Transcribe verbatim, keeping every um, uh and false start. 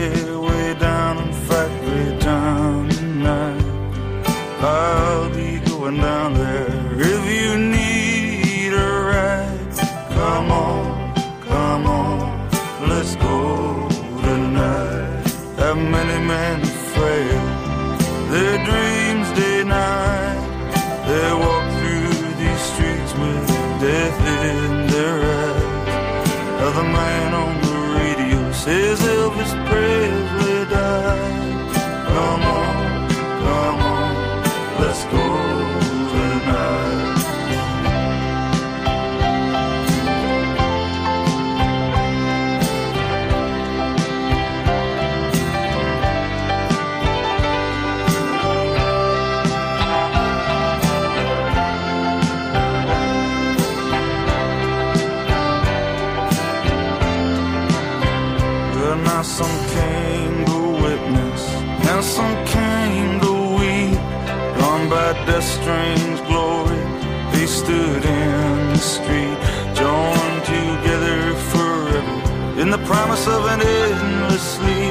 way, way down in Factory Town tonight. I'll be going down there if you need a ride. Come on, come on, let's go tonight. Have many men fail their dreams day night. They walk through these streets with death in their eyes. The man on the radio says Elvis Presley died. Come on, come on, let's go tonight. Now some came to witness, now some came to weep. Gone by death's strange glory, they stood in the street, joined together forever in the promise of an endless sleep.